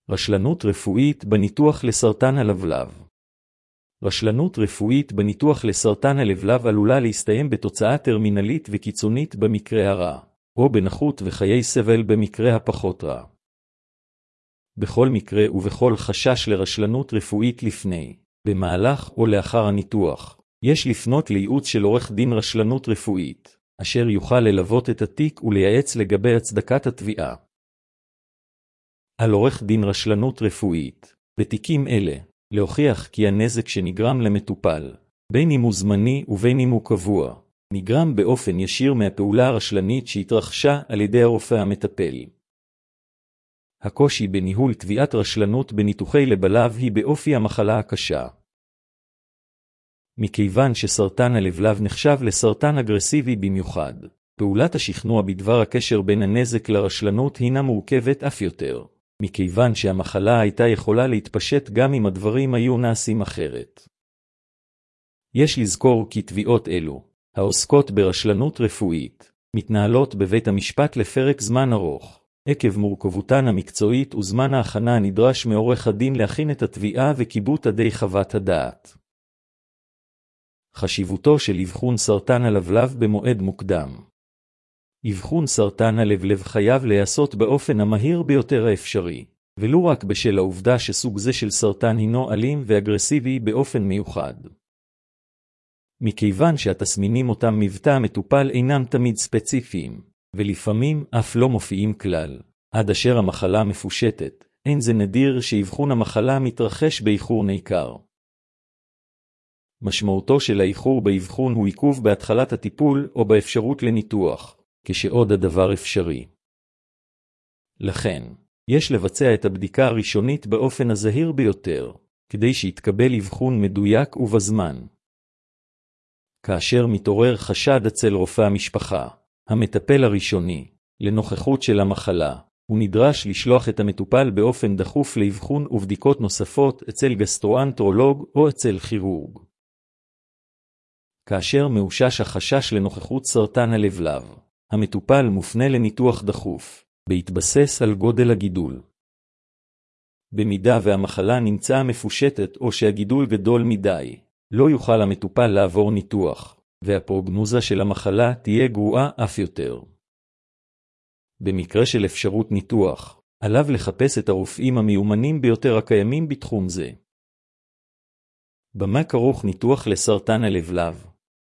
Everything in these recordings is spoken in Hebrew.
רשלנות רפואית בניתוח לסרטן הלבלב. רשלנות רפואית בניתוח לסרטן הלבלב עלולה להסתיים בתוצאה טרמינלית וקיצונית במקרה הרע, או בנכות וחיי סבל במקרה הפחות רע. בכל מקרה ובכל חשש לרשלנות רפואית לפני, במהלך או לאחר הניתוח, יש לפנות לייעוץ של עורך דין רשלנות רפואית, אשר יוכל ללוות את התיק ולייעץ לגבי הצדקת התביעה. על עורך דין רשלנות רפואית, בתיקים אלה, להוכיח כי הנזק שנגרם למטופל, בין אם הוא זמני ובין אם הוא קבוע, נגרם באופן ישיר מהפעולה הרשלנית שהתרחשה על ידי הרופא המטפל. הקושי בניהול תביעת רשלנות בניתוחי לבלב היא באופי המחלה הקשה. מכיוון שסרטן הלבלב נחשב לסרטן אגרסיבי במיוחד, פעולת השכנוע בדבר הקשר בין הנזק לרשלנות הינה מורכבת אף יותר, מכיוון שהמחלה הייתה יכולה להתפשט גם אם הדברים היו נעשים אחרת. יש לזכור כי תביעות אלו, העוסקות ברשלנות רפואית, מתנהלות בבית המשפט לפרק זמן ארוך, עקב מורכבותן המקצועית וזמן ההכנה הנדרש מעורך הדין להכין את התביעה וכיבוד עדי חוות הדעת. חשיבותו של אבחון סרטן הלבלב במועד מוקדם. אבחון סרטן הלבלב חייב להיעשות באופן המהיר ביותר האפשרי, ולא רק בשל העובדה שסוג זה של סרטן הינו אלים ואגרסיבי באופן מיוחד. מכיוון שהתסמינים אותם מבטא המטופל אינם תמיד ספציפיים, ולפעמים אף לא מופיעים כלל, עד אשר המחלה מפושטת, אין זה נדיר שאבחון המחלה מתרחש באיחור ניכר. משמעותו של האיחור באבחון הוא עיכוב בהתחלת הטיפול או באפשרות לניתוח, כשעוד הדבר אפשרי. לכן, יש לבצע את הבדיקה הראשונית באופן הזהיר ביותר, כדי שיתקבל אבחון מדויק ובזמן. כאשר מתעורר חשד אצל רופא המשפחה, המטפל הראשוני, לנוכחות של המחלה, הוא נדרש לשלוח את המטופל באופן דחוף לאבחון ובדיקות נוספות אצל גסטרואנטרולוג או אצל כירורג. כאשר מאושש החשש לנוכחות סרטן הלבלב, המטופל מופנה לניתוח דחוף, בהתבסס על גודל הגידול. במידה והמחלה נמצאה מפושטת או שהגידול גדול מדי, לא יוכל המטופל לעבור ניתוח, והפרוגנוזה של המחלה תהיה גרועה אף יותר. במקרה של אפשרות ניתוח, עליו לחפש את הרופאים המיומנים ביותר הקיימים בתחום זה. במה כרוך ניתוח לסרטן הלבלב?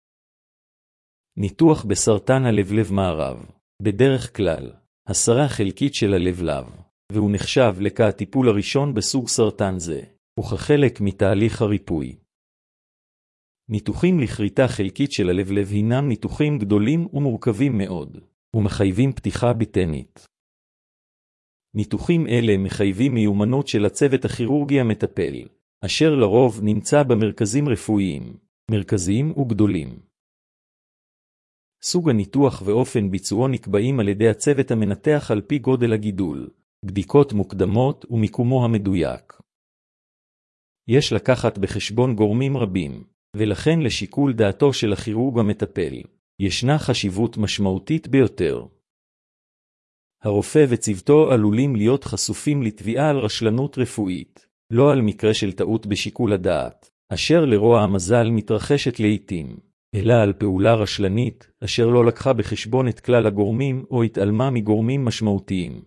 ניתוח בסרטן הלבלב מערב, בדרך כלל, הסרה חלקית של הלבלב, והוא נחשב כהטיפול הראשון בסוג סרטן זה, וכחלק מתהליך הריפוי. ניתוחים לכריתה חלקית של הלבלב הינם ניתוחים גדולים ומורכבים מאוד, ומחייבים פתיחה בטנית. ניתוחים אלה מחייבים מיומנות של הצוות הכירורגי המטפל, אשר לרוב נמצא במרכזים רפואיים, מרכזיים וגדולים. סוג הניתוח ואופן ביצועו נקבעים על ידי הצוות המנתח על פי גודל הגידול, בדיקות מוקדמות ומיקומו המדויק. יש לקחת בחשבון גורמים רבים, ולכן לשיקול דעתו של הכירורג המטפל, ישנה חשיבות משמעותית ביותר. הרופא וצוותו עלולים להיות חשופים לתביעה על רשלנות רפואית, לא על מקרה של טעות בשיקול הדעת, אשר לרוע המזל מתרחשת לעתים, אלא על פעולה רשלנית, אשר לא לקחה בחשבון את כלל הגורמים או התעלמה מגורמים משמעותיים.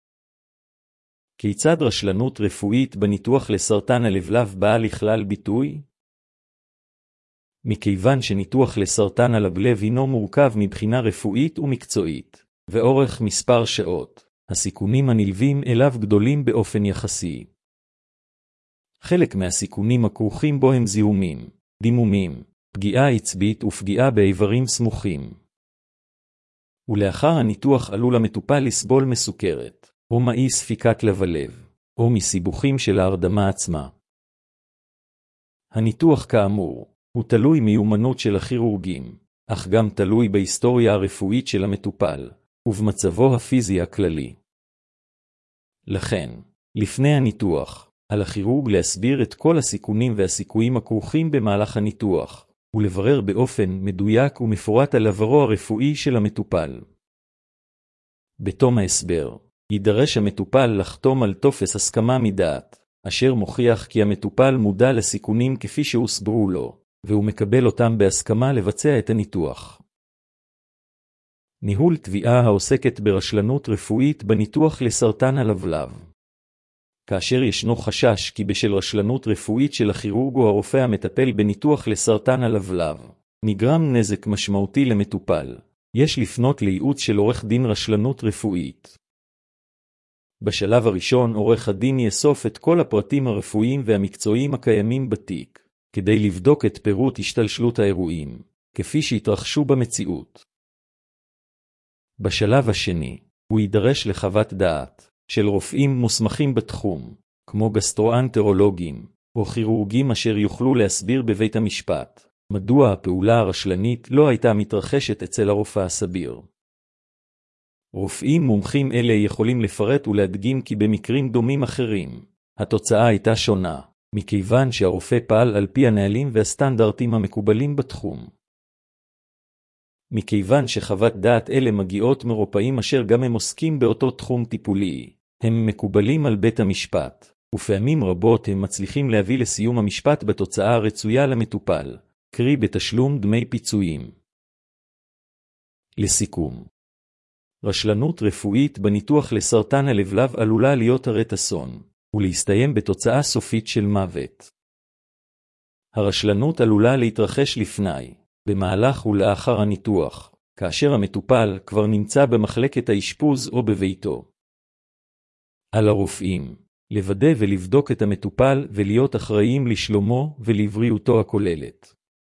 כיצד רשלנות רפואית בניתוח לסרטן הלבלב באה לכלל ביטוי? מכיוון שניתוח לסרטן הלבלב הינו מורכב מבחינה רפואית ומקצועית, ואורך מספר שעות, הסיכונים הנלווים אליו גדולים באופן יחסי. חלק מהסיכונים הכרוכים בו הם זיהומים, דימומים, פגיעה עצבית ופגיעה באיברים סמוכים. ולאחר הניתוח עלול המטופל לסבול מסוכרת, או מאי ספיקת לב הלב, או מסיבוכים של ההרדמה עצמה. הניתוח כאמור, הוא תלוי מיומנות של הכירורגים, אך גם תלוי בהיסטוריה הרפואית של המטופל, ובמצבו הפיזי הכללי. לכן, לפני הניתוח, על הכירורג להסביר את כל הסיכונים והסיכויים הכרוכים במהלך הניתוח, ולברר באופן מדויק ומפורט על עברו הרפואי של המטופל. בתום ההסבר, יידרש המטופל לחתום על טופס הסכמה מדעת, אשר מוכיח כי המטופל מודע לסיכונים כפי שהוסברו לו, והוא מקבל אותם בהסכמה לבצע את הניתוח. ניהול תביעה העוסקת ברשלנות רפואית בניתוח לסרטן הלבלב. כאשר ישנו חשש כי בשל רשלנות רפואית של הכירורג או הרופא המטפל בניתוח לסרטן הלבלב, נגרם נזק משמעותי למטופל, יש לפנות לייעוץ של עורך דין רשלנות רפואית. בשלב הראשון עורך הדין יאסוף את כל הפרטים הרפואיים והמקצועיים הקיימים בתיק, כדי לבדוק את פירוט השתלשלות האירועים, כפי שהתרחשו במציאות. בשלב השני, הוא יידרש לחוות דעת של רופאים מוסמכים בתחום, כמו גסטרואנטרולוגים או כירורגים אשר יוכלו להסביר בבית המשפט, מדוע הפעולה הרשלנית לא הייתה מתרחשת אצל הרופא הסביר. רופאים מומחים אלה יכולים לפרט ולהדגים כי במקרים דומים אחרים, התוצאה הייתה שונה, מכיוון שהרופא פעל על פי הנהלים והסטנדרטים המקובלים בתחום. מכיוון שחוות דעת אלה מגיעות מרופאים אשר גם הם עוסקים באותו תחום טיפולי, הם מקובלים על בית המשפט, ופעמים רבות הם מצליחים להביא לסיום המשפט בתוצאה הרצויה למטופל, קרי בתשלום דמי פיצויים. לסיכום, רשלנות רפואית בניתוח לסרטן הלבלב עלולה להיות הרת אסון, ולהסתיים בתוצאה סופית של מוות. הרשלנות עלולה להתרחש לפני, במהלך ולאחר הניתוח, כאשר המטופל כבר נמצא במחלקת האשפוז או בביתו. על הרופאים, לוודא ולבדוק את המטופל ולהיות אחראים לשלומו ולבריאותו הכוללת.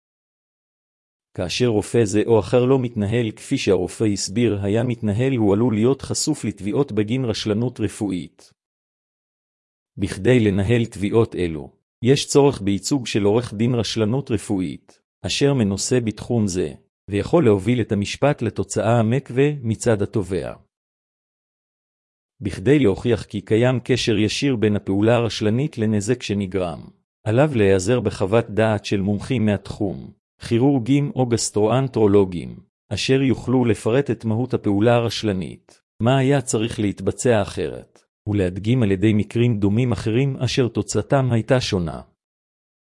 כאשר רופא זה או אחר לא מתנהל כפי שהרופא הסביר היה מתנהל, הוא עלול להיות חשוף לתביעות בגין רשלנות רפואית. בכדי לנהל תביעות אלו, יש צורך בייצוג של עורך דין רשלנות רפואית, אשר מנוסה בתחום זה, ויכול להוביל את המשפט לתוצאה המקווה מצד התובע. בכדי להוכיח כי קיים קשר ישיר בין הפעולה הרשלנית לנזק שנגרם, עליו להיעזר בחוות דעת של מומחים מהתחום, כירורגים או גסטרואנטרולוגים, אשר יוכלו לפרט את מהות הפעולה הרשלנית, מה היה צריך להתבצע אחרת, ולהדגים על ידי מקרים דומים אחרים אשר תוצאתם הייתה שונה.